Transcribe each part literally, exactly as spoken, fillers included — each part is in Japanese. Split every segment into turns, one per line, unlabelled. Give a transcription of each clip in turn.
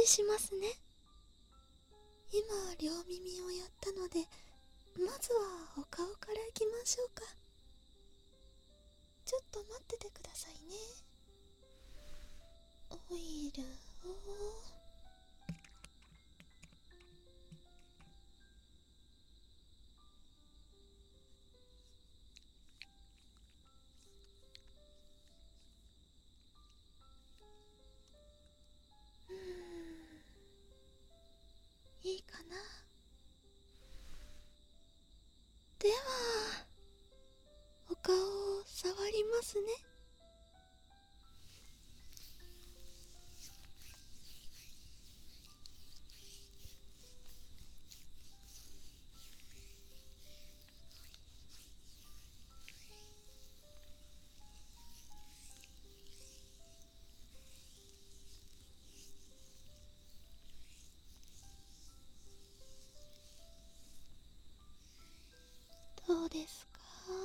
理しますね。今両耳をやったので、まずはお顔からいきましょうか。ちょっと待っててくださいね。オイルをうーん、いいかな。ではお顔を触りますね。どうですか？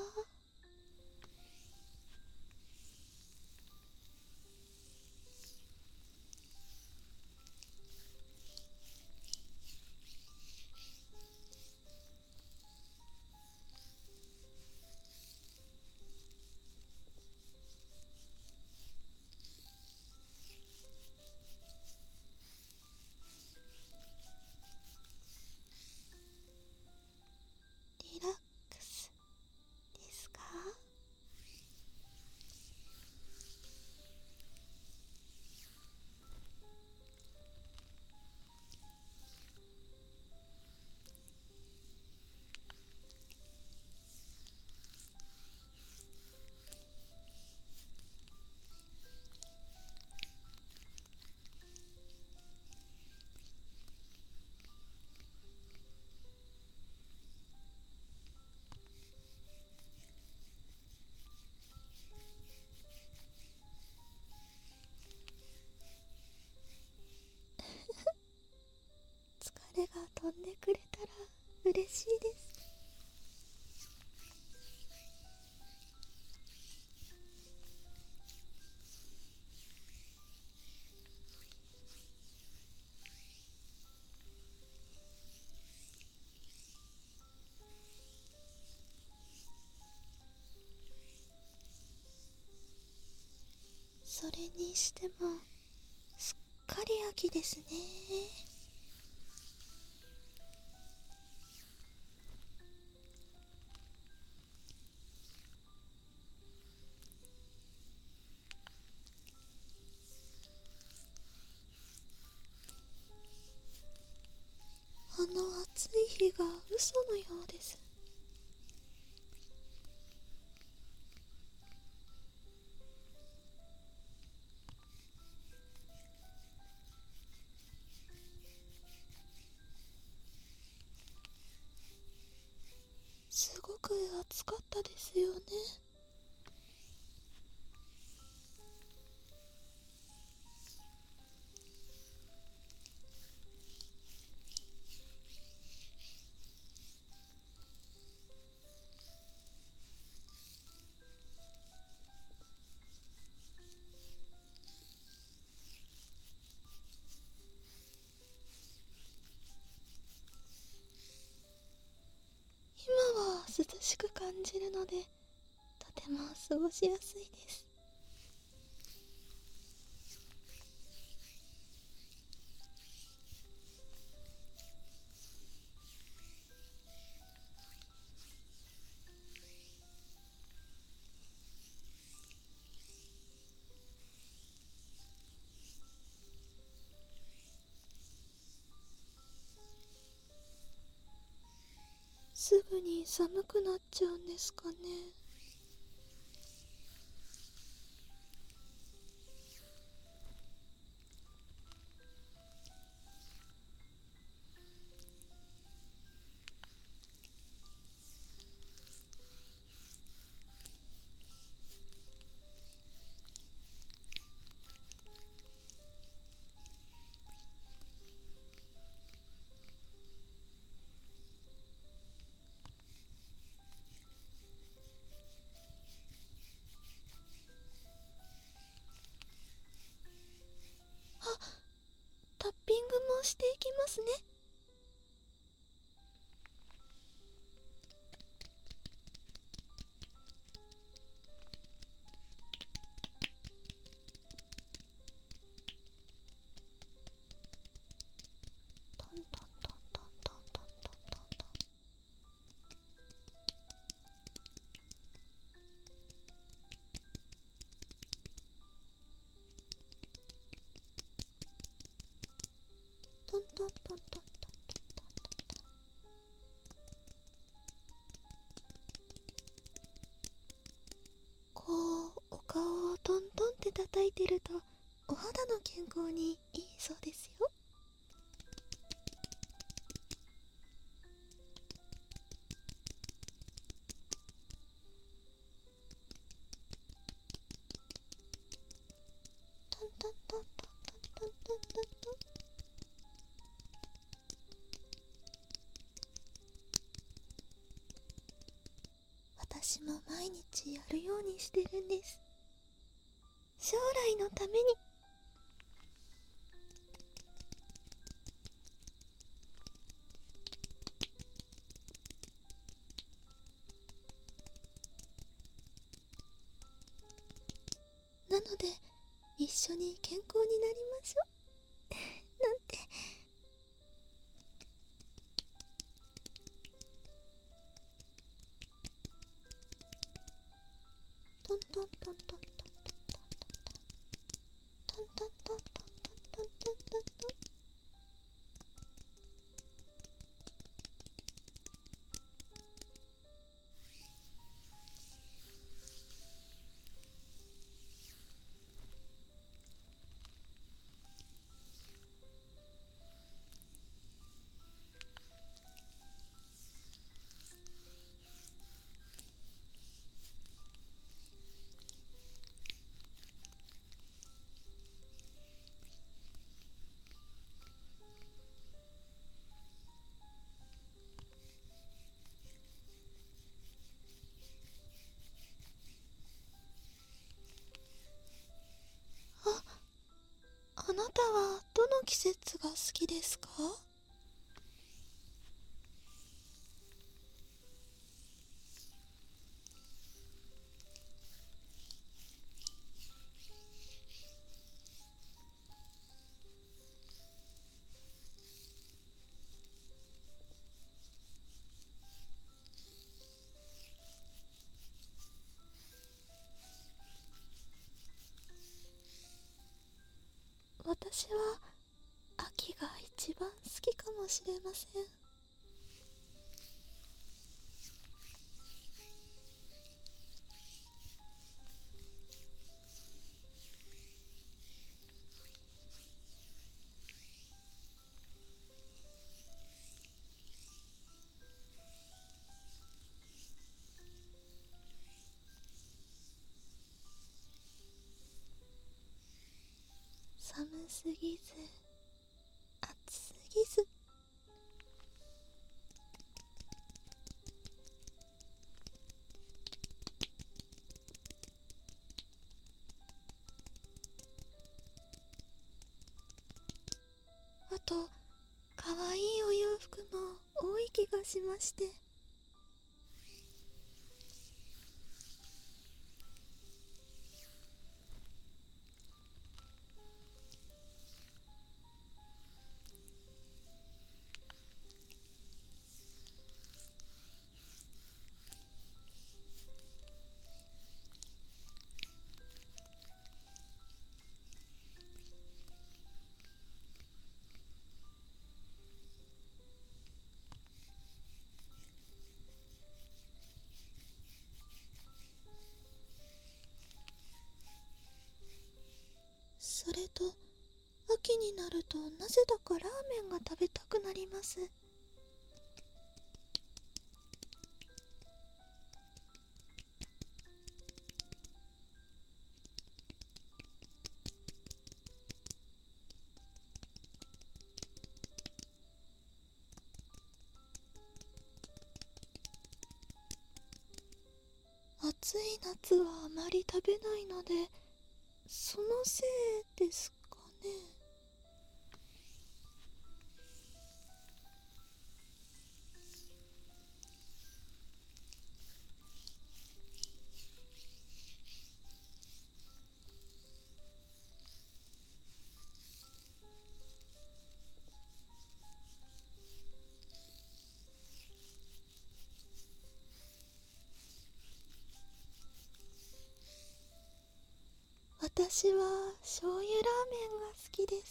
リラックスですか？疲れが飛んでくれたら嬉しいです。それにしてもすっかり秋ですね。あの暑い日が嘘のようです。すごく暑かったですよね。今は涼しく感じるので、とても過ごしやすいです。すぐに寒くなっちゃうんですかね。 していきますね。トントントントントントントントントン。トントントントントントントントン。こうお顔をトントンって叩いてるとお肌の健康にいいそうですよ。トントントントントントントントントン。私も毎日やるようにしてるんです。将来のために。なので一緒に健康になりましょうなんて。トントントントントントントントントントントントントントントントントン。あなたはどの季節が好きですか？私は秋が一番好きかもしれません。寒すぎず暑すぎず、あとかわいいお洋服も多い気がしまして。それと秋になるとなぜだかラーメンが食べたくなります。暑い夏はあまり食べないので、そのせいですかね。 私は醤油ラーメンが好きです。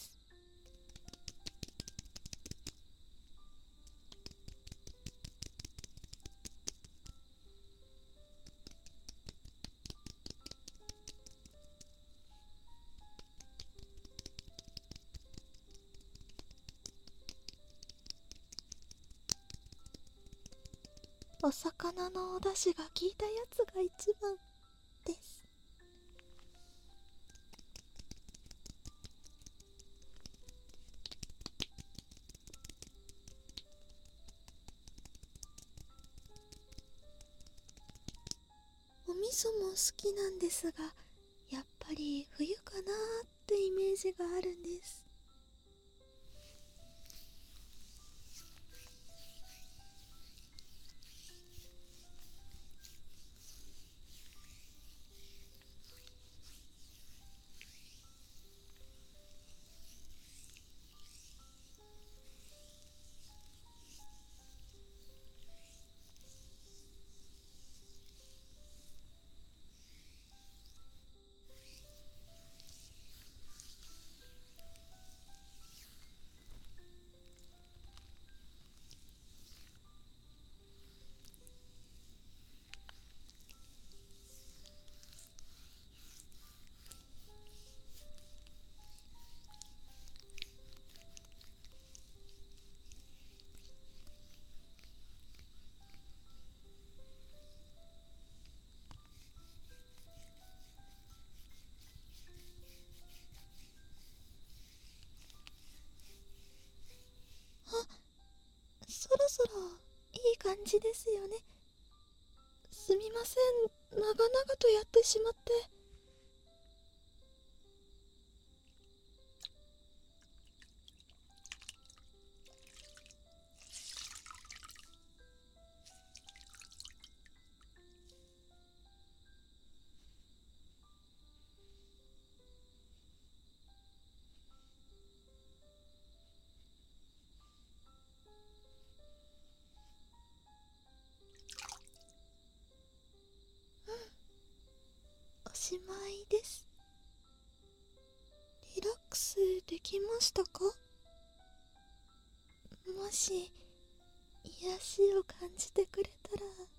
お魚のお出汁が効いたやつが一番です。お味噌も好きなんですが、やっぱり冬かなーってイメージがあるんです。そろそろいい感じですよね。すみません、長々とやってしまって。おしまいです。リラックスできましたか？もし癒しを感じてくれたら